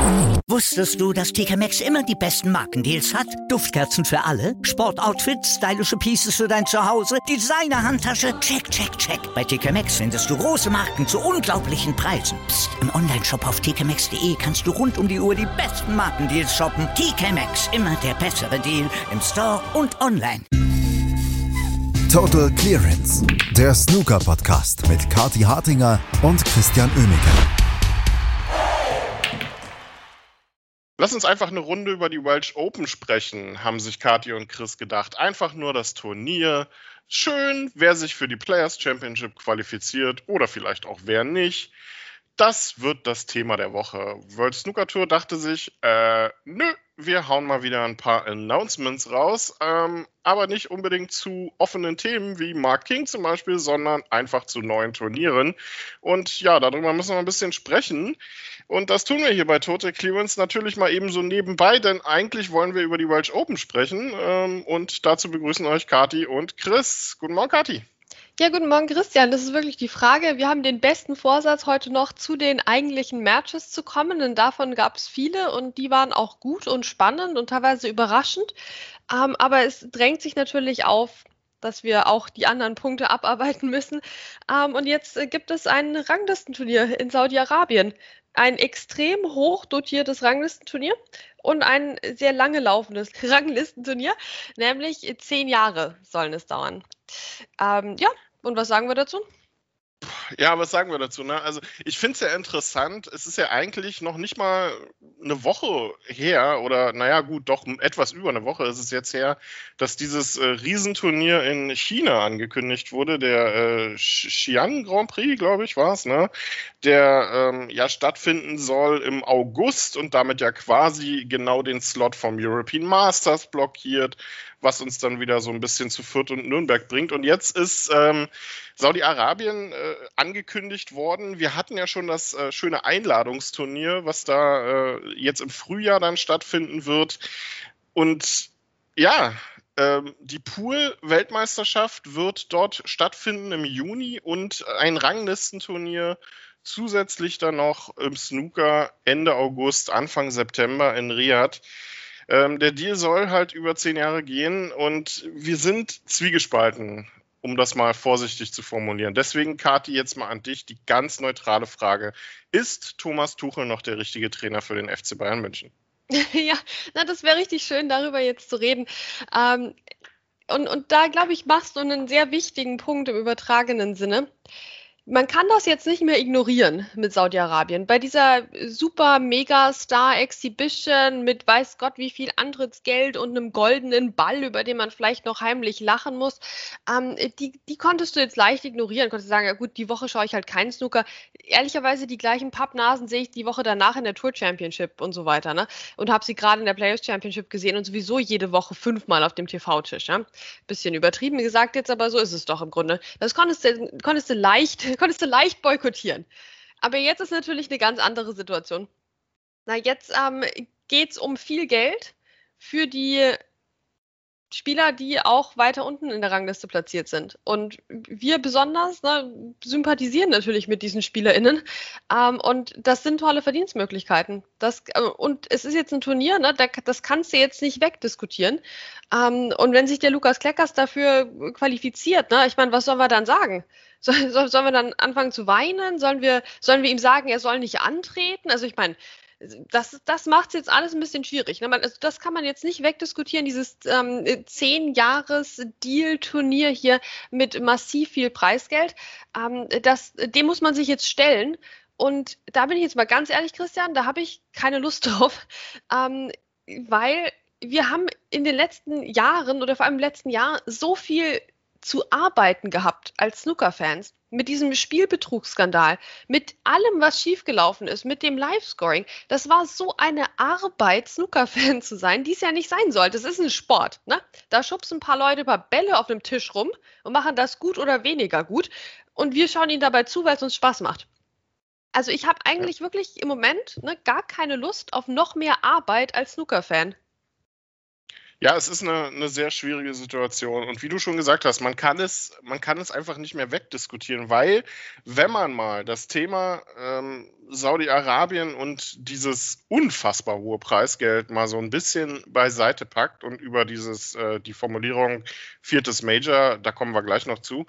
Wusstest du, dass TK Maxx immer die besten Markendeals hat? Duftkerzen für alle, Sportoutfits, stylische Pieces für dein Zuhause, Designer-Handtasche, check, check, check. Bei TK Maxx findest du große Marken zu unglaublichen Preisen. Psst. Im Onlineshop auf tkmaxx.de kannst du rund um die Uhr die besten Markendeals shoppen. TK Maxx, immer der bessere Deal im Store und online. Total Clearance, der Snooker-Podcast mit Kathi Hartinger und Christian Oemeke. Lass uns einfach eine Runde über die Welsh Open sprechen, haben sich Kathi und Chris gedacht. Einfach nur das Turnier. Schön, wer sich für die Players Championship qualifiziert oder vielleicht auch wer nicht. Das wird das Thema der Woche. World Snooker Tour dachte sich, nö, wir hauen mal wieder ein paar Announcements raus, aber nicht unbedingt zu offenen Themen wie Mark King zum Beispiel, sondern einfach zu neuen Turnieren. Und ja, darüber müssen wir ein bisschen sprechen. Und das tun wir hier bei Total Clearance natürlich mal eben so nebenbei, denn eigentlich wollen wir über die Welsh Open sprechen. Und dazu begrüßen euch Kathi und Chris. Guten Morgen, Kathi. Ja, guten Morgen, Christian. Das ist wirklich die Frage. Wir haben den besten Vorsatz, heute noch zu den eigentlichen Matches zu kommen, denn davon gab es viele und die waren auch gut und spannend und teilweise überraschend. Aber es drängt sich natürlich auf, dass wir auch die anderen Punkte abarbeiten müssen. Und jetzt gibt es ein Ranglistenturnier in Saudi-Arabien. Ein extrem hoch dotiertes Ranglistenturnier und ein sehr lange laufendes Ranglistenturnier, nämlich 10 Jahre sollen es dauern. Ja, und was sagen wir dazu? Ja, was sagen wir dazu? Ne? Also ich finde es ja interessant, es ist ja eigentlich noch nicht mal eine Woche her oder naja gut, doch etwas über eine Woche ist es jetzt her, dass dieses Riesenturnier in China angekündigt wurde, der Xi'an Grand Prix, glaube ich, war es, ne? Der ja stattfinden soll im August und damit ja quasi genau den Slot vom European Masters blockiert, was uns dann wieder so ein bisschen zu Fürth und Nürnberg bringt. Und jetzt ist Saudi-Arabien angekündigt worden. Wir hatten ja schon das schöne Einladungsturnier, was da jetzt im Frühjahr dann stattfinden wird. Und ja, die Pool-Weltmeisterschaft wird dort stattfinden im Juni und ein Ranglistenturnier zusätzlich dann noch im Snooker Ende August, Anfang September in Riyadh. Der Deal soll halt über 10 Jahre gehen und wir sind zwiegespalten, um das mal vorsichtig zu formulieren. Deswegen, Kathi, jetzt mal an dich die ganz neutrale Frage. Ist Thomas Tuchel noch der richtige Trainer für den FC Bayern München? Ja, das wäre richtig schön, darüber jetzt zu reden. Und da, glaube ich, machst du einen sehr wichtigen Punkt im übertragenen Sinne. Man kann das jetzt nicht mehr ignorieren mit Saudi-Arabien. Bei dieser super Mega-Star-Exhibition mit weiß Gott wie viel Antrittsgeld und einem goldenen Ball, über den man vielleicht noch heimlich lachen muss, die konntest du jetzt leicht ignorieren. Konntest sagen, ja gut, die Woche schaue ich halt keinen Snooker. Ehrlicherweise die gleichen Pappnasen sehe ich die Woche danach in der Tour Championship und so weiter, ne? Und habe sie gerade in der Players Championship gesehen und sowieso jede Woche 5-mal auf dem TV-Tisch. Ja? Bisschen übertrieben gesagt jetzt, aber so ist es doch im Grunde. Das konntest du leicht boykottieren. Aber jetzt ist natürlich eine ganz andere Situation. Na, jetzt geht es um viel Geld für die Spieler, die auch weiter unten in der Rangliste platziert sind. Und wir besonders sympathisieren natürlich mit diesen SpielerInnen. Und das sind tolle Verdienstmöglichkeiten. Und es ist jetzt ein Turnier, ne, das kannst du jetzt nicht wegdiskutieren. Und wenn sich der Lukas Kleckers dafür qualifiziert, ne, ich meine, was sollen wir dann sagen? Sollen wir dann anfangen zu weinen? Sollen wir ihm sagen, er soll nicht antreten? Also ich meine, das macht es jetzt alles ein bisschen schwierig. Ne? Also das kann man jetzt nicht wegdiskutieren, dieses 10-Jahres-Deal-Turnier hier mit massiv viel Preisgeld. Dem muss man sich jetzt stellen. Und da bin ich jetzt mal ganz ehrlich, Christian, da habe ich keine Lust drauf, weil wir haben in den letzten Jahren oder vor allem im letzten Jahr so viel zu arbeiten gehabt als Snooker-Fans mit diesem Spielbetrugsskandal, mit allem, was schiefgelaufen ist, mit dem Live-Scoring. Das war so eine Arbeit, Snooker-Fan zu sein, die es ja nicht sein sollte. Es ist ein Sport, ne? Da schubsen ein paar Leute ein paar Bälle auf dem Tisch rum und machen das gut oder weniger gut. Und wir schauen ihnen dabei zu, weil es uns Spaß macht. Also ich habe eigentlich wirklich im Moment gar keine Lust auf noch mehr Arbeit als Snooker-Fan. Ja, es ist eine sehr schwierige Situation. Und wie du schon gesagt hast, man kann es einfach nicht mehr wegdiskutieren, weil, wenn man mal das Thema Saudi-Arabien und dieses unfassbar hohe Preisgeld mal so ein bisschen beiseite packt und über die Formulierung viertes Major, da kommen wir gleich noch zu,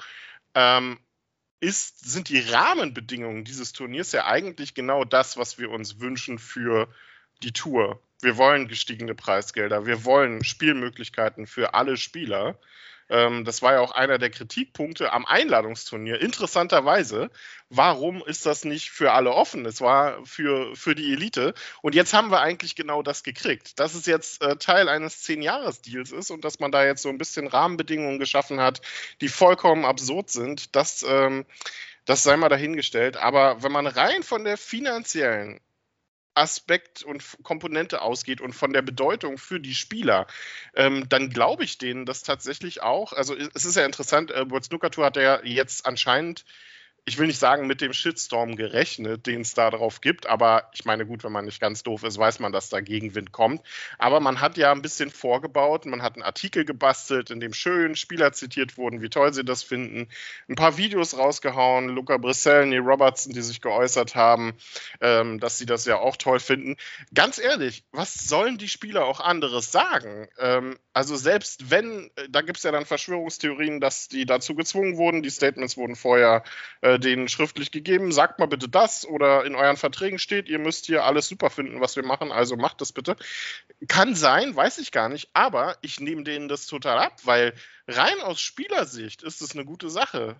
sind die Rahmenbedingungen dieses Turniers ja eigentlich genau das, was wir uns wünschen für die Tour. Wir wollen gestiegene Preisgelder, wir wollen Spielmöglichkeiten für alle Spieler. Das war ja auch einer der Kritikpunkte am Einladungsturnier. Interessanterweise, warum ist das nicht für alle offen? Es war für die Elite. Und jetzt haben wir eigentlich genau das gekriegt. Dass es jetzt Teil eines 10-Jahres-Deals ist und dass man da jetzt so ein bisschen Rahmenbedingungen geschaffen hat, die vollkommen absurd sind, das sei mal dahingestellt. Aber wenn man rein von der finanziellen Aspekt und Komponente ausgeht und von der Bedeutung für die Spieler, dann glaube ich denen das tatsächlich auch. Also es ist ja interessant, World Snooker Tour hat ja jetzt anscheinend, ich will nicht sagen, mit dem Shitstorm gerechnet, den es da drauf gibt, aber ich meine, gut, wenn man nicht ganz doof ist, weiß man, dass da Gegenwind kommt. Aber man hat ja ein bisschen vorgebaut, man hat einen Artikel gebastelt, in dem schön Spieler zitiert wurden, wie toll sie das finden, ein paar Videos rausgehauen, Luca Brissell, Neil Robertson, die sich geäußert haben, dass sie das ja auch toll finden. Ganz ehrlich, was sollen die Spieler auch anderes sagen? Also selbst wenn, da gibt es ja dann Verschwörungstheorien, dass die dazu gezwungen wurden, die Statements wurden vorher denen schriftlich gegeben, sagt mal bitte das oder in euren Verträgen steht, ihr müsst hier alles super finden, was wir machen, also macht das bitte. Kann sein, weiß ich gar nicht, aber ich nehme denen das total ab, weil rein aus Spielersicht ist es eine gute Sache.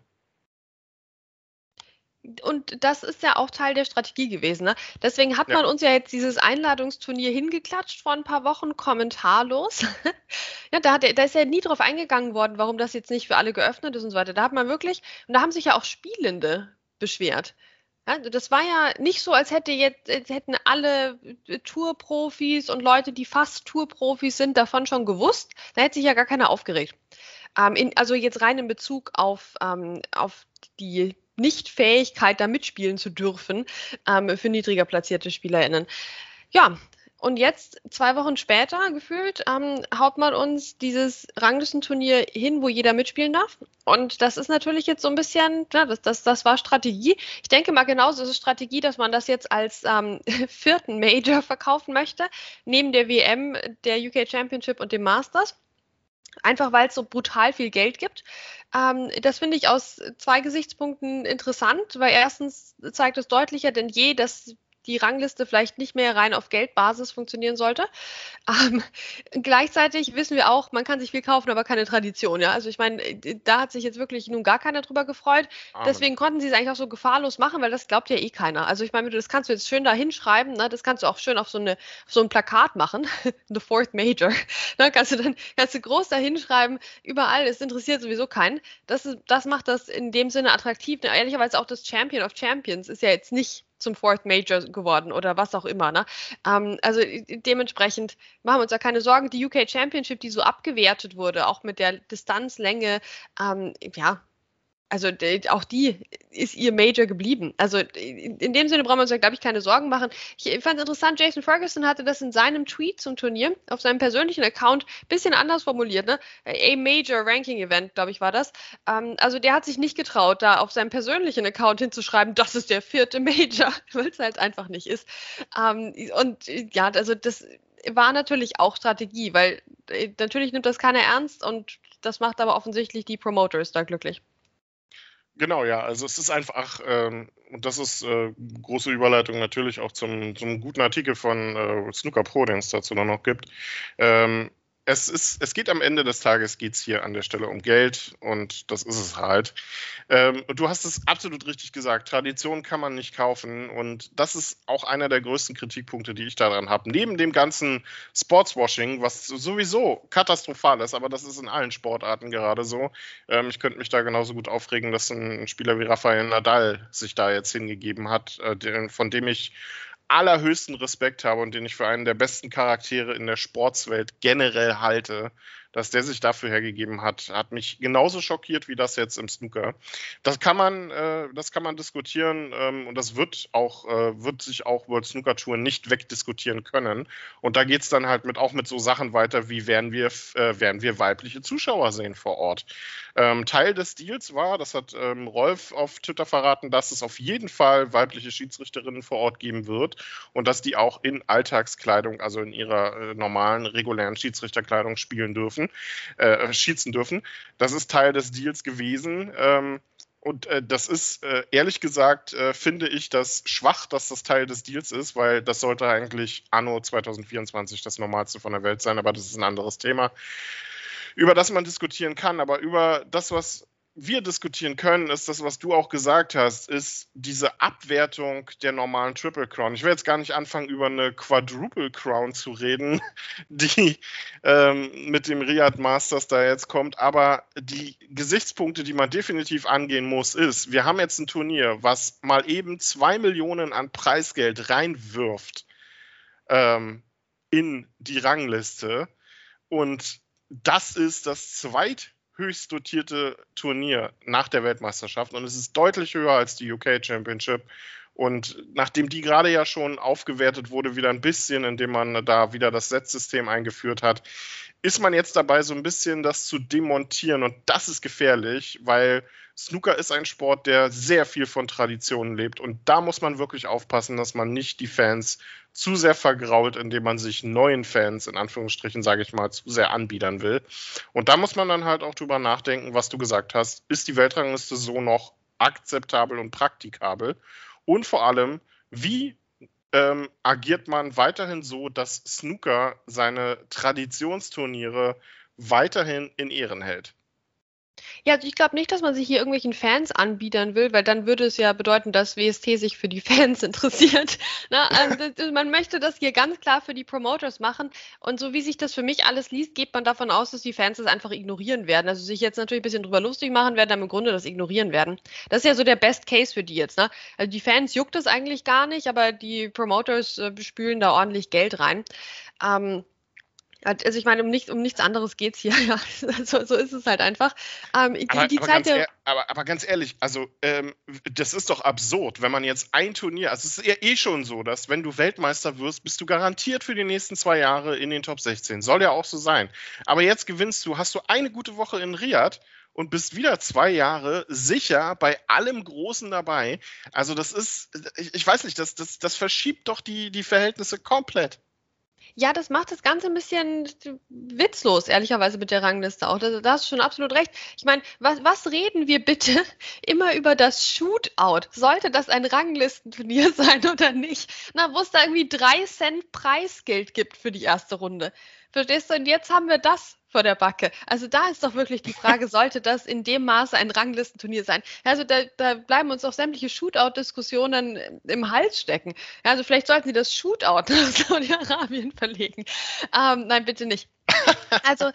Und das ist ja auch Teil der Strategie gewesen. Ne? Deswegen hat man uns ja jetzt dieses Einladungsturnier hingeklatscht vor ein paar Wochen, kommentarlos. Ja, da ist ja nie drauf eingegangen worden, warum das jetzt nicht für alle geöffnet ist und so weiter. Da hat man wirklich, und da haben sich ja auch Spielende beschwert. Ja, das war ja nicht so, als hätten alle Tourprofis und Leute, die fast Tourprofis sind, davon schon gewusst. Da hätte sich ja gar keiner aufgeregt. Also jetzt rein in Bezug auf die Nicht-Fähigkeit, da mitspielen zu dürfen für niedriger platzierte SpielerInnen. Ja, und jetzt, 2 Wochen später gefühlt, haut man uns dieses Ranglistenturnier hin, wo jeder mitspielen darf. Und das ist natürlich jetzt so ein bisschen, ja, das war Strategie. Ich denke mal genauso ist es Strategie, dass man das jetzt als 4. Major verkaufen möchte, neben der WM, der UK Championship und dem Masters. Einfach weil es so brutal viel Geld gibt. Das finde ich aus 2 Gesichtspunkten interessant, weil erstens zeigt es deutlicher denn je, dass die Rangliste vielleicht nicht mehr rein auf Geldbasis funktionieren sollte. Gleichzeitig wissen wir auch, man kann sich viel kaufen, aber keine Tradition. Ja? Also ich meine, da hat sich jetzt wirklich nun gar keiner drüber gefreut. Amen. Deswegen konnten sie es eigentlich auch so gefahrlos machen, weil das glaubt ja eh keiner. Also ich meine, das kannst du jetzt schön da hinschreiben, ne? Das kannst du auch schön auf so ein Plakat machen, The Fourth Major. Da kannst du groß da hinschreiben, überall, es interessiert sowieso keinen. Das macht das in dem Sinne attraktiv. Ehrlicherweise auch das Champion of Champions ist ja jetzt nicht zum Fourth Major geworden oder was auch immer. Ne? Also dementsprechend machen wir uns da keine Sorgen. Die UK Championship, die so abgewertet wurde, auch mit der Distanzlänge, also auch die ist ihr Major geblieben. Also in dem Sinne brauchen wir uns da, glaube ich, keine Sorgen machen. Ich fand es interessant, Jason Ferguson hatte das in seinem Tweet zum Turnier auf seinem persönlichen Account ein bisschen anders formuliert. Ne? A Major Ranking Event, glaube ich, war das. Also der hat sich nicht getraut, da auf seinem persönlichen Account hinzuschreiben, das ist der 4. Major, weil es halt einfach nicht ist. Und ja, also das war natürlich auch Strategie, weil natürlich nimmt das keiner ernst und das macht aber offensichtlich die Promoters da glücklich. Genau, ja, also es ist einfach, und das ist große Überleitung natürlich auch zum guten Artikel von Snooker Pro, den es dazu noch gibt. Es geht am Ende des Tages geht's hier an der Stelle um Geld und das ist es halt. Und du hast es absolut richtig gesagt, Tradition kann man nicht kaufen und das ist auch einer der größten Kritikpunkte, die ich daran habe. Neben dem ganzen Sportswashing, was sowieso katastrophal ist, aber das ist in allen Sportarten gerade so. Ich könnte mich da genauso gut aufregen, dass ein Spieler wie Rafael Nadal sich da jetzt hingegeben hat, von dem ich allerhöchsten Respekt habe und den ich für einen der besten Charaktere in der Sportswelt generell halte. dass der sich dafür hergegeben hat, hat mich genauso schockiert wie das jetzt im Snooker. Das kann man diskutieren und das wird sich auch World Snooker Tour nicht wegdiskutieren können. Und da geht es dann halt auch mit so Sachen weiter, wie werden wir weibliche Zuschauer sehen vor Ort. Teil des Deals war, das hat Rolf auf Twitter verraten, dass es auf jeden Fall weibliche Schiedsrichterinnen vor Ort geben wird und dass die auch in Alltagskleidung, also in ihrer normalen, regulären Schiedsrichterkleidung schießen dürfen. Das ist Teil des Deals gewesen. Und das ist, ehrlich gesagt, finde ich das schwach, dass das Teil des Deals ist, weil das sollte eigentlich anno 2024 das Normalste von der Welt sein, aber das ist ein anderes Thema, über das man diskutieren kann. Aber über das, was wir diskutieren können, ist das, was du auch gesagt hast, ist diese Abwertung der normalen Triple Crown. Ich will jetzt gar nicht anfangen, über eine Quadruple Crown zu reden, die mit dem Riyadh Masters da jetzt kommt, aber die Gesichtspunkte, die man definitiv angehen muss, ist, wir haben jetzt ein Turnier, was mal eben 2 Millionen an Preisgeld reinwirft in die Rangliste und das ist das zweithöchst dotierte Turnier nach der Weltmeisterschaft und es ist deutlich höher als die UK Championship. Und nachdem die gerade ja schon aufgewertet wurde, wieder ein bisschen, indem man da wieder das Setzsystem eingeführt hat, ist man jetzt dabei, so ein bisschen das zu demontieren. Und das ist gefährlich, weil Snooker ist ein Sport, der sehr viel von Traditionen lebt. Und da muss man wirklich aufpassen, dass man nicht die Fans zu sehr vergrault, indem man sich neuen Fans, in Anführungsstrichen, sage ich mal, zu sehr anbiedern will. Und da muss man dann halt auch drüber nachdenken, was du gesagt hast. Ist die Weltrangliste so noch akzeptabel und praktikabel? Und vor allem, wie agiert man weiterhin so, dass Snooker seine Traditionsturniere weiterhin in Ehren hält? Ja, also ich glaube nicht, dass man sich hier irgendwelchen Fans anbiedern will, weil dann würde es ja bedeuten, dass WST sich für die Fans interessiert. Na, man möchte das hier ganz klar für die Promoters machen und so wie sich das für mich alles liest, geht man davon aus, dass die Fans das einfach ignorieren werden. Also sich jetzt natürlich ein bisschen drüber lustig machen werden, aber im Grunde das ignorieren werden. Das ist ja so der Best Case für die jetzt. Ne? Also die Fans juckt das eigentlich gar nicht, aber die Promoters spülen da ordentlich Geld rein. Also ich meine, um nichts anderes geht es hier. Ja. So ist es halt einfach. Aber ganz ehrlich, also das ist doch absurd, wenn man jetzt ein Turnier, also es ist ja eh schon so, dass wenn du Weltmeister wirst, bist du garantiert für die nächsten 2 Jahre in den Top 16. Soll ja auch so sein. Aber jetzt hast du eine gute Woche in Riyadh und bist wieder 2 Jahre sicher bei allem Großen dabei. Also das ist, ich weiß nicht, das verschiebt doch die Verhältnisse komplett. Ja, das macht das Ganze ein bisschen witzlos, ehrlicherweise mit der Rangliste auch. Da hast du schon absolut recht. Ich meine, was reden wir bitte immer über das Shootout? Sollte das ein Ranglistenturnier sein oder nicht? Na, wo es da irgendwie 3 Cent Preisgeld gibt für die erste Runde. Verstehst du? Und jetzt haben wir das vor der Backe. Also da ist doch wirklich die Frage, sollte das in dem Maße ein Ranglistenturnier sein? Also da bleiben uns auch sämtliche Shootout-Diskussionen im Hals stecken. Ja, also vielleicht sollten sie das Shootout nach Saudi-Arabien verlegen. Nein, bitte nicht. Also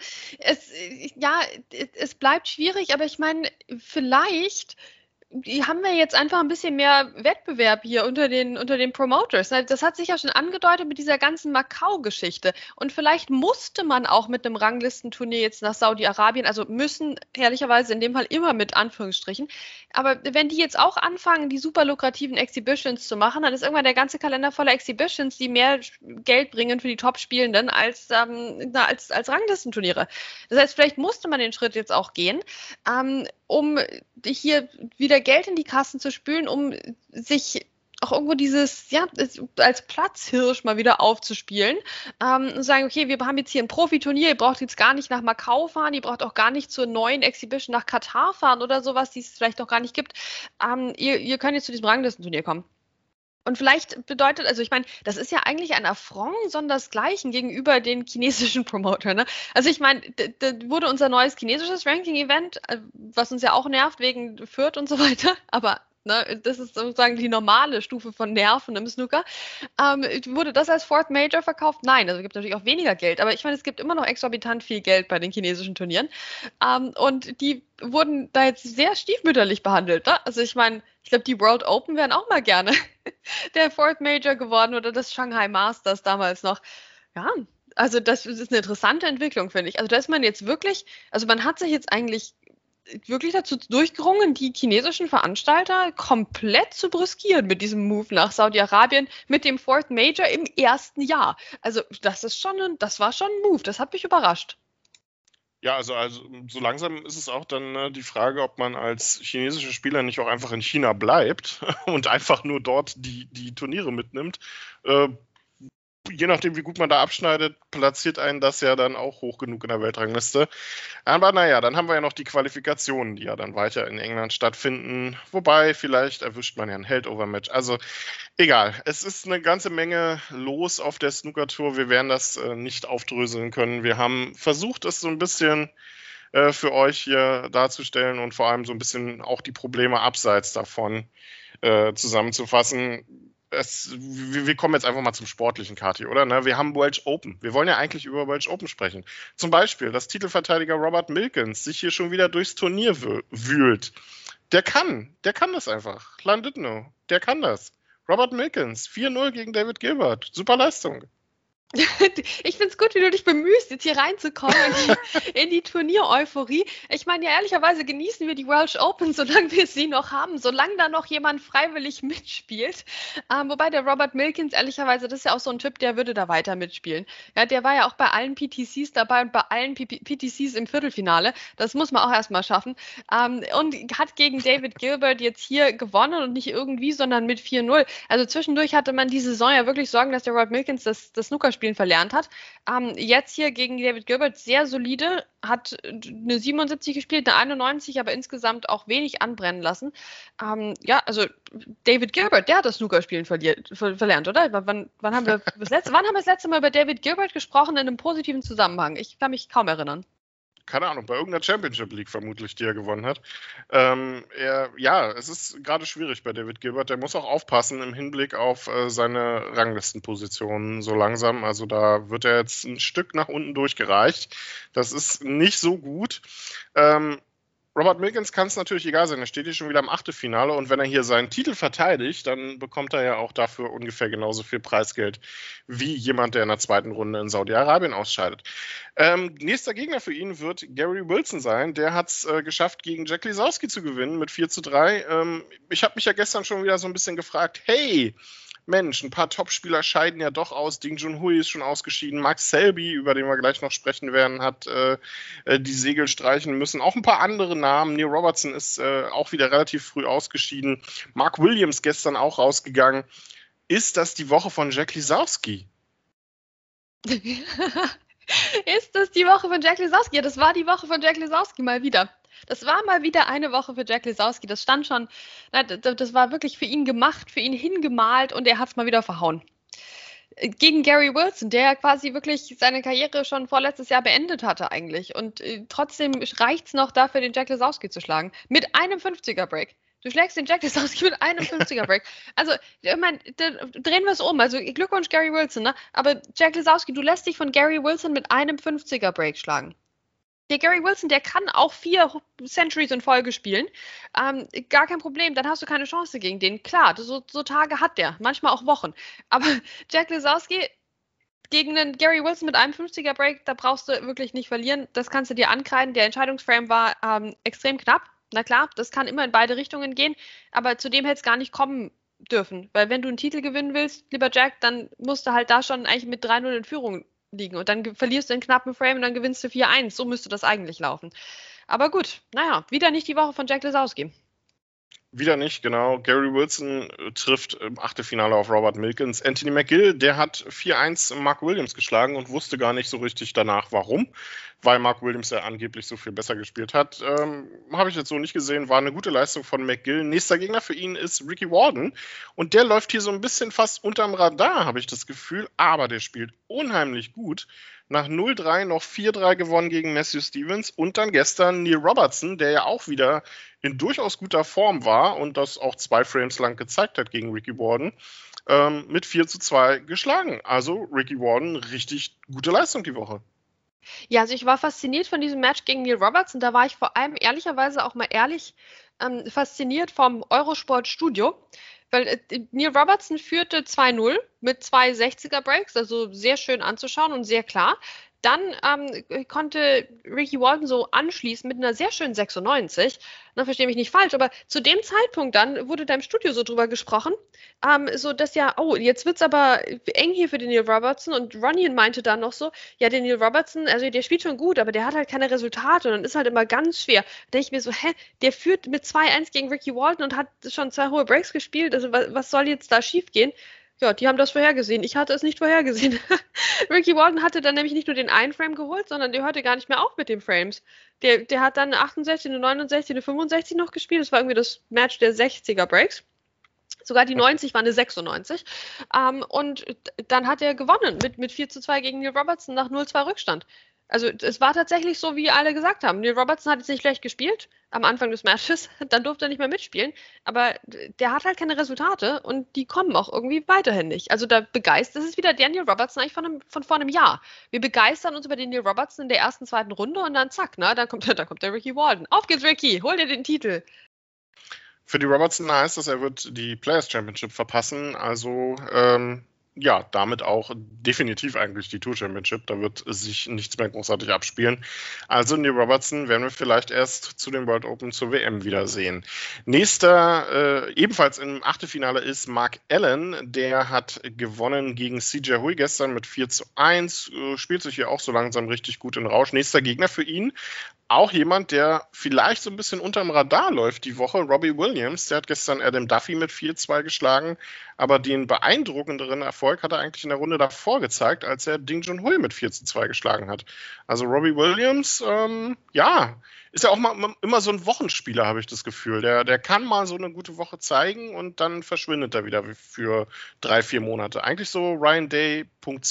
es bleibt schwierig, aber ich meine, vielleicht haben wir jetzt einfach ein bisschen mehr Wettbewerb hier unter den Promoters. Das hat sich ja schon angedeutet mit dieser ganzen Macau-Geschichte. Und vielleicht musste man auch mit einem Ranglistenturnier jetzt nach Saudi-Arabien, also müssen ehrlicherweise in dem Fall immer mit Anführungsstrichen. Aber wenn die jetzt auch anfangen, die super lukrativen Exhibitions zu machen, dann ist irgendwann der ganze Kalender voller Exhibitions, die mehr Geld bringen für die Top-Spielenden als Ranglistenturniere. Das heißt, vielleicht musste man den Schritt jetzt auch gehen, um hier wieder Geld in die Kassen zu spülen, um sich auch irgendwo dieses, ja, als Platzhirsch mal wieder aufzuspielen und sagen, okay, wir haben jetzt hier ein Profiturnier, ihr braucht jetzt gar nicht nach Macau fahren, ihr braucht auch gar nicht zur neuen Exhibition nach Katar fahren oder sowas, die es vielleicht noch gar nicht gibt. Ihr könnt jetzt zu diesem Ranglistenturnier kommen. Und vielleicht bedeutet, also ich meine, das ist ja eigentlich ein Affront sondersgleichen gegenüber den chinesischen Promotern. Ne? Also ich meine, da wurde unser neues chinesisches Ranking-Event, was uns ja auch nervt wegen Fürth und so weiter, aber das ist sozusagen die normale Stufe von Nerven im Snooker. Wurde das als Fourth Major verkauft? Nein, also es gibt natürlich auch weniger Geld, aber ich meine, es gibt immer noch exorbitant viel Geld bei den chinesischen Turnieren und die wurden da jetzt sehr stiefmütterlich behandelt. Ne? Also ich meine, ich glaube, die World Open wären auch mal gerne der Fourth Major geworden oder das Shanghai Masters damals noch. Ja, Also das ist eine interessante Entwicklung, finde ich. Also da ist man jetzt wirklich, also man hat sich jetzt eigentlich wirklich dazu durchgerungen, die chinesischen Veranstalter komplett zu brüskieren mit diesem Move nach Saudi-Arabien mit dem Fourth Major im ersten Jahr. Also das war schon ein Move, das hat mich überrascht. Ja, also so langsam ist es auch dann die Frage, ob man als chinesischer Spieler nicht auch einfach in China bleibt und einfach nur dort die Turniere mitnimmt. Je nachdem, wie gut man da abschneidet, platziert einen das ja dann auch hoch genug in der Weltrangliste. Aber naja, dann haben wir ja noch die Qualifikationen, die ja dann weiter in England stattfinden. Wobei, vielleicht erwischt man ja ein Held-Over-Match. Also egal, es ist eine ganze Menge los auf der Snooker-Tour. Wir werden das nicht aufdröseln können. Wir haben versucht, es so ein bisschen für euch hier darzustellen und vor allem so ein bisschen auch die Probleme abseits davon zusammenzufassen. Wir kommen jetzt einfach mal zum sportlichen, Kathi, oder? Ne? Wir haben Welsh Open. Wir wollen ja eigentlich über Welsh Open sprechen. Zum Beispiel, dass Titelverteidiger Robert Milkins sich hier schon wieder durchs Turnier wühlt. Der kann das einfach. Llandudno, der kann das. Robert Milkins, 4-0 gegen David Gilbert. Super Leistung. Ich finde es gut, wie du dich bemühst, jetzt hier reinzukommen in die Turnier-Euphorie. Ich meine, ja, ehrlicherweise genießen wir die Welsh Open, solange wir sie noch haben, solange da noch jemand freiwillig mitspielt. Wobei der Robert Milkins, ehrlicherweise, das ist ja auch so ein Typ, der würde da weiter mitspielen. Ja, der war ja auch bei allen PTCs dabei und bei allen PTCs im Viertelfinale. Das muss man auch erstmal schaffen. Und hat gegen David Gilbert jetzt hier gewonnen und nicht irgendwie, sondern mit 4-0. Also zwischendurch hatte man die Saison ja wirklich Sorgen, dass der Robert Milkins das Snookerspielen verlernt hat. Jetzt hier gegen David Gilbert sehr solide, hat eine 77 gespielt, eine 91, aber insgesamt auch wenig anbrennen lassen. Ja, also David Gilbert, der hat das Snookerspielen verlernt, oder? Wann haben wir das letzte Mal über David Gilbert gesprochen in einem positiven Zusammenhang? Ich kann mich kaum erinnern. Keine Ahnung, bei irgendeiner Championship League vermutlich, die er gewonnen hat. Es ist gerade schwierig bei David Gilbert. Der muss auch aufpassen im Hinblick auf seine Ranglistenpositionen so langsam. Also da wird er jetzt ein Stück nach unten durchgereicht. Das ist nicht so gut. Robert Milkins kann es natürlich egal sein, er steht hier schon wieder im Achtelfinale und wenn er hier seinen Titel verteidigt, dann bekommt er ja auch dafür ungefähr genauso viel Preisgeld wie jemand, der in der zweiten Runde in Saudi-Arabien ausscheidet. Nächster Gegner für ihn wird Gary Wilson sein, der hat es geschafft, gegen Jack Lisowski zu gewinnen mit 4-3. Ich habe mich ja gestern schon wieder so ein bisschen gefragt, hey, Mensch, ein paar Topspieler scheiden ja doch aus. Ding Junhui ist schon ausgeschieden. Max Selby, über den wir gleich noch sprechen werden, hat die Segel streichen müssen. Auch ein paar andere Namen. Neil Robertson ist auch wieder relativ früh ausgeschieden. Mark Williams gestern auch rausgegangen. Ist das die Woche von Jack Lisowski? Ist das die Woche von Jack Lisowski? Ja, das war die Woche von Jack Lisowski mal wieder. Das war mal wieder eine Woche für Jack Lisowski. Das stand schon, das war wirklich für ihn gemacht, für ihn hingemalt und er hat es mal wieder verhauen. Gegen Gary Wilson, der quasi wirklich seine Karriere schon vorletztes Jahr beendet hatte eigentlich. Und trotzdem reicht es noch dafür, den Jack Lisowski zu schlagen. Mit einem 50er-Break. Du schlägst den Jack Lisowski mit einem 50er-Break. Also, ich meine, drehen wir es um. Also, Glückwunsch, Gary Wilson, ne? Aber Jack Lisowski, du lässt dich von Gary Wilson mit einem 50er-Break schlagen. Der Gary Wilson, der kann auch 4 Centuries in Folge spielen. Gar kein Problem, dann hast du keine Chance gegen den. Klar, so Tage hat der, manchmal auch Wochen. Aber Jack Lisowski gegen einen Gary Wilson mit einem 50er-Break, da brauchst du wirklich nicht verlieren. Das kannst du dir ankreiden. Der Entscheidungsframe war extrem knapp. Na klar, das kann immer in beide Richtungen gehen, aber zu dem hätte es gar nicht kommen dürfen. Weil wenn du einen Titel gewinnen willst, lieber Jack, dann musst du halt da schon eigentlich mit 3-0 in Führung liegen und dann verlierst du einen knappen Frame und dann gewinnst du 4-1. So müsste das eigentlich laufen. Aber gut, naja, wieder nicht die Woche von Jack Lisowski. Wieder nicht, genau. Gary Wilson trifft im Achtelfinale auf Robert Milkins. Anthony McGill, der hat 4-1 Mark Williams geschlagen und wusste gar nicht so richtig danach, warum. Weil Mark Williams ja angeblich so viel besser gespielt hat. Habe ich jetzt so nicht gesehen. War eine gute Leistung von McGill. Nächster Gegner für ihn ist Ricky Warden. Und der läuft hier so ein bisschen fast unterm Radar, habe ich das Gefühl. Aber der spielt unheimlich gut. Nach 0-3 noch 4-3 gewonnen gegen Matthew Stevens. Und dann gestern Neil Robertson, der ja auch wieder in durchaus guter Form war und das auch 2 Frames lang gezeigt hat gegen Ricky Warden, mit 4-2 geschlagen. Also Ricky Warden, richtig gute Leistung die Woche. Ja, also ich war fasziniert von diesem Match gegen Neil Robertson. Da war ich vor allem ehrlicherweise auch mal fasziniert vom Eurosport-Studio. weil Neil Robertson führte 2-0 mit 2 60er-Breaks, also sehr schön anzuschauen und sehr klar. Dann konnte Ricky Walton so anschließen mit einer sehr schönen 96. Na, verstehe mich nicht falsch, aber zu dem Zeitpunkt dann wurde da im Studio so drüber gesprochen, so dass ja, oh, jetzt wird's aber eng hier für den Neil Robertson, und Ronnie meinte dann noch so, ja, der Neil Robertson, also der spielt schon gut, aber der hat halt keine Resultate und dann ist halt immer ganz schwer. Da denke ich mir so, der führt mit 2-1 gegen Ricky Walton und hat schon 2 hohe Breaks gespielt, also was soll jetzt da schief gehen? Ja, die haben das vorhergesehen. Ich hatte es nicht vorhergesehen. Ricky Walton hatte dann nämlich nicht nur den einen Frame geholt, sondern der hörte gar nicht mehr auf mit den Frames. Der hat dann eine 68, eine 69, eine 65 noch gespielt. Das war irgendwie das Match der 60er Breaks. Sogar die 90 war eine 96. Und dann hat er gewonnen mit 4-2 gegen Neil Robertson nach 0-2 Rückstand. Also es war tatsächlich so, wie alle gesagt haben. Neil Robertson hat jetzt nicht schlecht gespielt am Anfang des Matches, dann durfte er nicht mehr mitspielen, aber der hat halt keine Resultate und die kommen auch irgendwie weiterhin nicht. Also das ist wieder der Neil Robertson eigentlich von vor einem Jahr. Wir begeistern uns über den Neil Robertson in der ersten, zweiten Runde und dann zack, dann kommt der Ricky Walton. Auf geht's, Ricky, hol dir den Titel. Für die Robertson heißt das, er wird die Players Championship verpassen, also ja, damit auch definitiv eigentlich die Tour Championship. Da wird sich nichts mehr großartig abspielen. Also Neil Robertson werden wir vielleicht erst zu den World Open zur WM wiedersehen. Nächster, ebenfalls im Achtelfinale ist Mark Allen. Der hat gewonnen gegen CJ Hui gestern mit 4-1. Spielt sich hier auch so langsam richtig gut in Rausch. Nächster Gegner für ihn. Auch jemand, der vielleicht so ein bisschen unterm Radar läuft die Woche, Robbie Williams. Der hat gestern Adam Duffy mit 4-2 geschlagen, aber den beeindruckenderen Erfolg hat er eigentlich in der Runde davor gezeigt, als er Ding Junhui mit 4-2 geschlagen hat. Also Robbie Williams, ist ja auch mal immer so ein Wochenspieler, habe ich das Gefühl. Der kann mal so eine gute Woche zeigen und dann verschwindet er wieder für 3-4 Monate. Eigentlich so Ryan Day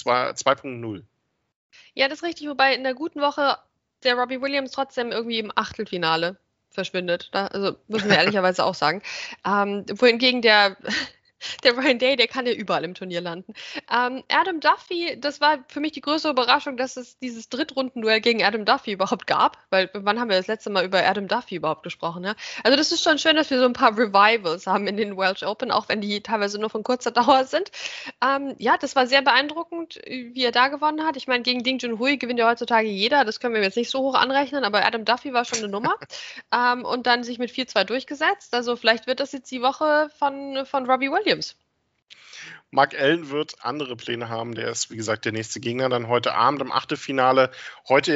2.0. Ja, das ist richtig, wobei in der guten Woche der Robbie Williams trotzdem irgendwie im Achtelfinale verschwindet. Also müssen wir ehrlicherweise auch sagen. Wohingegen der Ryan Day, der kann ja überall im Turnier landen. Adam Duffy, das war für mich die größere Überraschung, dass es dieses Drittrunden-Duell gegen Adam Duffy überhaupt gab. Weil wann haben wir das letzte Mal über Adam Duffy überhaupt gesprochen? Ja? Also das ist schon schön, dass wir so ein paar Revivals haben in den Welsh Open, auch wenn die teilweise nur von kurzer Dauer sind. Ja, das war sehr beeindruckend, wie er da gewonnen hat. Ich meine, gegen Ding Junhui gewinnt ja heutzutage jeder. Das können wir jetzt nicht so hoch anrechnen, aber Adam Duffy war schon eine Nummer. Und dann sich mit 4-2 durchgesetzt. Also vielleicht wird das jetzt die Woche von Robbie Williams. Mark Allen wird andere Pläne haben. Der ist, wie gesagt, der nächste Gegner dann heute Abend im Achtelfinale. Heute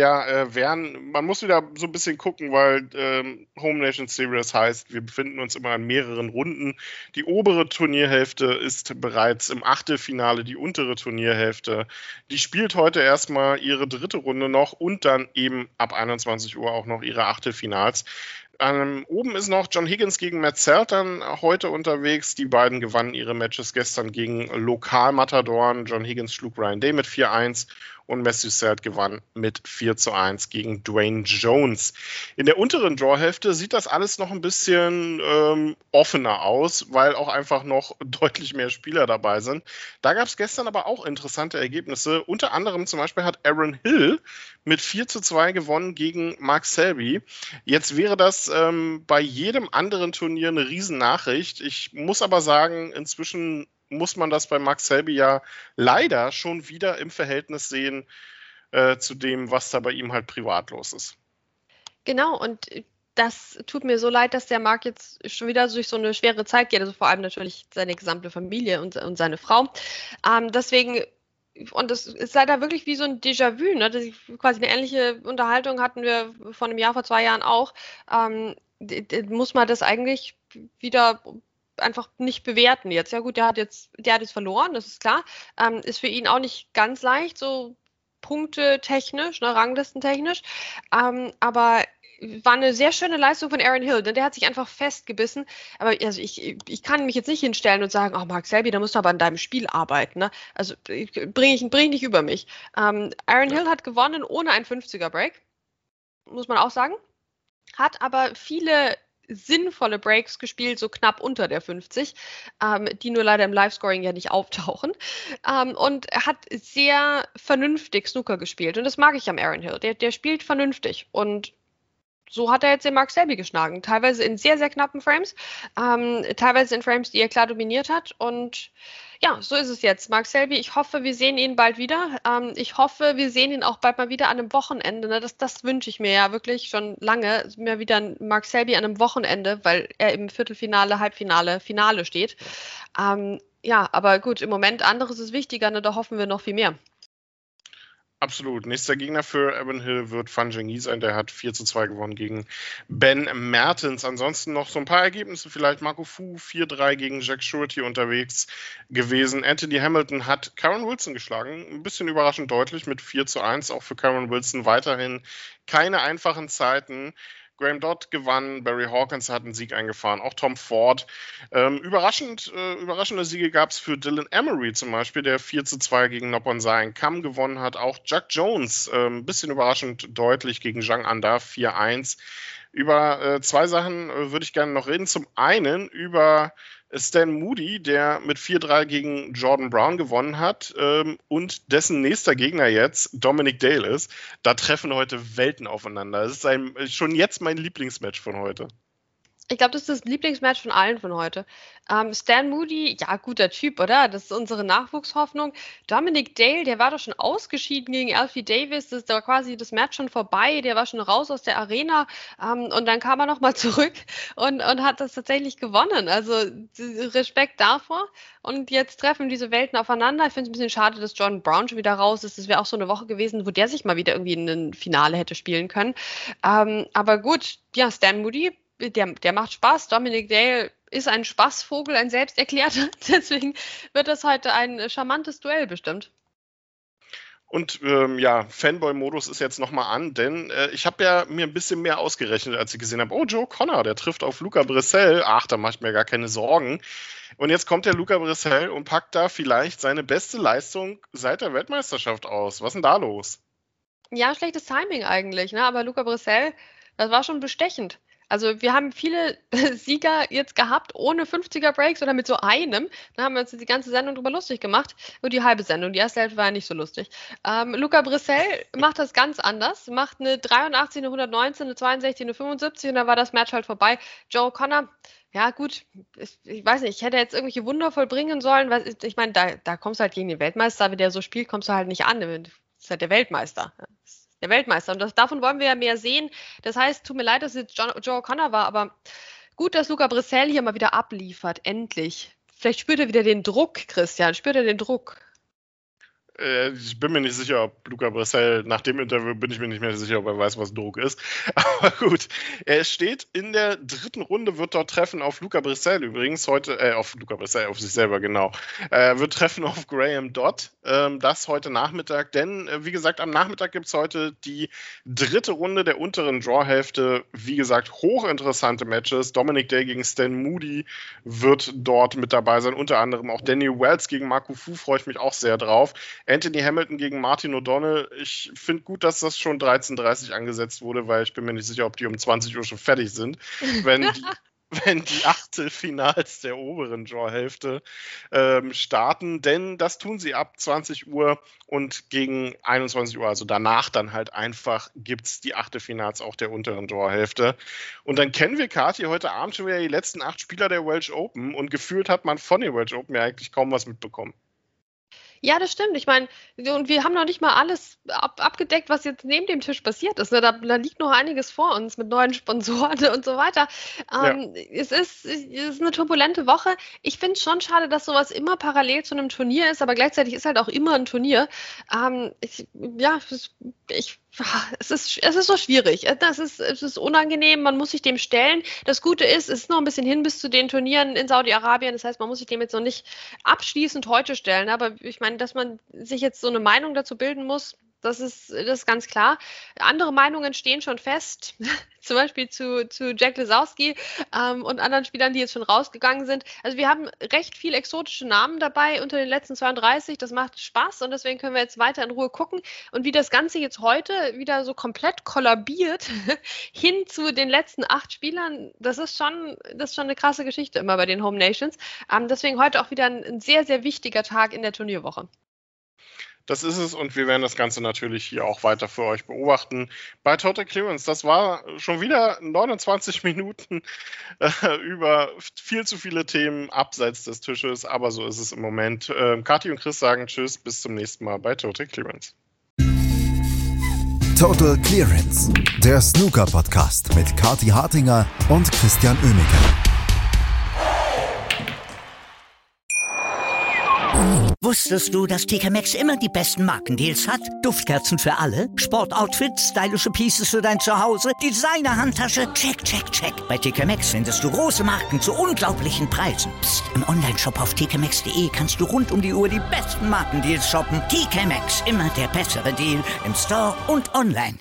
man muss wieder so ein bisschen gucken, weil Home Nation Series heißt, wir befinden uns immer in mehreren Runden. Die obere Turnierhälfte ist bereits im Achtelfinale, die untere Turnierhälfte. Die spielt heute erstmal ihre dritte Runde noch und dann eben ab 21 Uhr auch noch ihre Achtelfinals. Oben ist noch John Higgins gegen Matt Selton heute unterwegs. Die beiden gewannen ihre Matches gestern gegen Lokalmatadoren. John Higgins schlug Ryan Day mit 4-1 und Matthew Selton gewann mit 4-1 gegen Dwayne Jones. In der unteren Drawhälfte sieht das alles noch ein bisschen offener aus, weil auch einfach noch deutlich mehr Spieler dabei sind. Da gab es gestern aber auch interessante Ergebnisse. Unter anderem zum Beispiel hat Aaron Hill mit 4-2 gewonnen gegen Mark Selby. Jetzt wäre das bei jedem anderen Turnier eine Riesennachricht. Ich muss aber sagen, inzwischen muss man das bei Mark Selby ja leider schon wieder im Verhältnis sehen zu dem, was da bei ihm halt privat los ist. Genau, und das tut mir so leid, dass der Mark jetzt schon wieder durch so eine schwere Zeit geht, also vor allem natürlich seine gesamte Familie und seine Frau. Deswegen, und das ist leider wirklich wie so ein Déjà-vu, ne? Quasi eine ähnliche Unterhaltung hatten wir vor einem Jahr, vor 2 Jahren auch. Muss man das eigentlich wieder einfach nicht bewerten jetzt. Ja gut, der hat jetzt verloren, das ist klar. Ist für ihn auch nicht ganz leicht, so punktetechnisch, ranglistentechnisch. Aber war eine sehr schöne Leistung von Aaron Hill, denn der hat sich einfach festgebissen. Aber also ich kann mich jetzt nicht hinstellen und sagen, oh Mark Selby, da musst du aber an deinem Spiel arbeiten. Ne? Also bring ich nicht über mich. Aaron Hill hat gewonnen ohne einen 50er-Break, muss man auch sagen. Hat aber viele sinnvolle Breaks gespielt, so knapp unter der 50, die nur leider im Live-Scoring ja nicht auftauchen. Und er hat sehr vernünftig Snooker gespielt. Und das mag ich am Aaron Hill. Der spielt vernünftig. Und so hat er jetzt den Mark Selby geschlagen. Teilweise in sehr, sehr knappen Frames, teilweise in Frames, die er klar dominiert hat. Und ja, so ist es jetzt. Mark Selby, ich hoffe, wir sehen ihn bald wieder. Ich hoffe, wir sehen ihn auch bald mal wieder an einem Wochenende. Ne? Das wünsche ich mir ja wirklich schon lange. Mir wieder ein Mark Selby an einem Wochenende, weil er im Viertelfinale, Halbfinale, Finale steht. Ja, aber gut, im Moment anderes ist wichtiger. Ne? Da hoffen wir noch viel mehr. Absolut. Nächster Gegner für Evan Hill wird Fan Zhengyi sein. Der hat 4:2 gewonnen gegen Ben Mertens. Ansonsten noch so ein paar Ergebnisse. Vielleicht Marco Fu 4:3 gegen Jack Shorty unterwegs gewesen. Anthony Hamilton hat Karen Wilson geschlagen. Ein bisschen überraschend deutlich mit 4:1. Auch für Karen Wilson weiterhin keine einfachen Zeiten. Graham Dodd gewann, Barry Hawkins hat einen Sieg eingefahren, auch Tom Ford. Überraschende Siege gab es für Dylan Emery zum Beispiel, der 4:2 gegen Noppon Saen Kam gewonnen hat. Auch Jack Jones, ein bisschen überraschend deutlich gegen Zhang Anda, 4:1. Über zwei Sachen würde ich gerne noch reden. Zum einen über Stan Moody, der mit 4:3 gegen Jordan Brown gewonnen hat und dessen nächster Gegner jetzt Dominic Dale ist. Da treffen heute Welten aufeinander. Es ist schon jetzt mein Lieblingsmatch von heute. Ich glaube, das ist das Lieblingsmatch von allen von heute. Stan Moody, ja, guter Typ, oder? Das ist unsere Nachwuchshoffnung. Dominic Dale, der war doch schon ausgeschieden gegen Alfie Davis. Da war quasi das Match schon vorbei. Der war schon raus aus der Arena. Und dann kam er nochmal zurück und hat das tatsächlich gewonnen. Also Respekt davor. Und jetzt treffen diese Welten aufeinander. Ich finde es ein bisschen schade, dass Jordan Brown schon wieder raus ist. Das wäre auch so eine Woche gewesen, wo der sich mal wieder irgendwie in ein Finale hätte spielen können. Aber gut, ja, Stan Moody, der macht Spaß. Dominic Dale ist ein Spaßvogel, ein selbsterklärter. Deswegen wird das heute ein charmantes Duell bestimmt. Und Fanboy-Modus ist jetzt nochmal an, denn ich habe ja mir ein bisschen mehr ausgerechnet, als ich gesehen habe, oh, Joe Connor, der trifft auf Luca Brissell. Ach, da mache ich mir gar keine Sorgen. Und jetzt kommt der Luca Brissell und packt da vielleicht seine beste Leistung seit der Weltmeisterschaft aus. Was ist denn da los? Ja, schlechtes Timing eigentlich, ne? Aber Luca Brissell, das war schon bestechend. Also wir haben viele Sieger jetzt gehabt ohne 50er-Breaks oder mit so einem. Da haben wir uns die ganze Sendung drüber lustig gemacht. Nur die halbe Sendung, die erste Hälfte war ja nicht so lustig. Luca Brissell macht das ganz anders. Macht eine 83, eine 119, eine 62, eine 75 und dann war das Match halt vorbei. Joe Connor, ja gut, ich weiß nicht, ich hätte jetzt irgendwelche Wunder vollbringen sollen. Weil ich meine, da kommst du halt gegen den Weltmeister, wenn der so spielt, kommst du halt nicht an. Das ist halt der Weltmeister. Der Weltmeister. Und davon wollen wir ja mehr sehen. Das heißt, tut mir leid, dass jetzt Joe Connor war, aber gut, dass Luca Brissell hier mal wieder abliefert. Endlich. Vielleicht spürt er wieder den Druck, Christian. Spürt er den Druck? Ich bin mir nicht sicher, ob Luca Brissell, nach dem Interview bin ich mir nicht mehr sicher, ob er weiß, was Druck ist. Aber gut, er steht in der dritten Runde, wird dort treffen auf Luca Brissell übrigens, heute, auf Luca Brissell, auf sich selber, genau. Wird treffen auf Graham Dodd, das heute Nachmittag, denn wie gesagt, am Nachmittag gibt es heute die dritte Runde der unteren Drawhälfte. Wie gesagt, hochinteressante Matches. Dominic Day gegen Stan Moody wird dort mit dabei sein, unter anderem auch Daniel Wells gegen Marco Fu, freue ich mich auch sehr drauf. Anthony Hamilton gegen Martin O'Donnell. Ich finde gut, dass das schon 13:30 angesetzt wurde, weil ich bin mir nicht sicher, ob die um 20 Uhr schon fertig sind, wenn die Achtelfinals der oberen Drawhälfte starten. Denn das tun sie ab 20 Uhr und gegen 21 Uhr, also danach dann halt einfach, gibt es die Achtelfinals auch der unteren Drawhälfte. Und dann kennen wir, Kathi, heute Abend schon wieder die letzten 8 Spieler der Welsh Open und gefühlt hat man von den Welsh Open ja eigentlich kaum was mitbekommen. Ja, das stimmt. Ich meine, und wir haben noch nicht mal alles abgedeckt, was jetzt neben dem Tisch passiert ist. Ne? Da liegt noch einiges vor uns mit neuen Sponsoren und so weiter. Es ist eine turbulente Woche. Ich finde es schon schade, dass sowas immer parallel zu einem Turnier ist, aber gleichzeitig ist halt auch immer ein Turnier. Es ist so schwierig. Es ist unangenehm, man muss sich dem stellen. Das Gute ist, es ist noch ein bisschen hin bis zu den Turnieren in Saudi-Arabien. Das heißt, man muss sich dem jetzt noch nicht abschließend heute stellen. Aber ich meine, dass man sich jetzt so eine Meinung dazu bilden muss, das ist ganz klar. Andere Meinungen stehen schon fest, zum Beispiel zu Jack Lisowski und anderen Spielern, die jetzt schon rausgegangen sind. Also wir haben recht viele exotische Namen dabei unter den letzten 32. Das macht Spaß und deswegen können wir jetzt weiter in Ruhe gucken. Und wie das Ganze jetzt heute wieder so komplett kollabiert hin zu den letzten 8 Spielern, das ist schon eine krasse Geschichte immer bei den Home Nations. Deswegen heute auch wieder ein sehr, sehr wichtiger Tag in der Turnierwoche. Das ist es und wir werden das Ganze natürlich hier auch weiter für euch beobachten. Bei Total Clearance, das war schon wieder 29 Minuten über viel zu viele Themen abseits des Tisches, aber so ist es im Moment. Kathi und Chris sagen Tschüss, bis zum nächsten Mal bei Total Clearance. Total Clearance, der Snooker-Podcast mit Kathi Hartinger und Christian Oemeke. Wusstest du, dass TK Maxx immer die besten Markendeals hat? Duftkerzen für alle, Sportoutfits, stylische Pieces für dein Zuhause, Designer-Handtasche, check, check, check. Bei TK Maxx findest du große Marken zu unglaublichen Preisen. Psst. Im Onlineshop auf tkmaxx.de kannst du rund um die Uhr die besten Markendeals shoppen. TK Maxx, immer der bessere Deal im Store und online.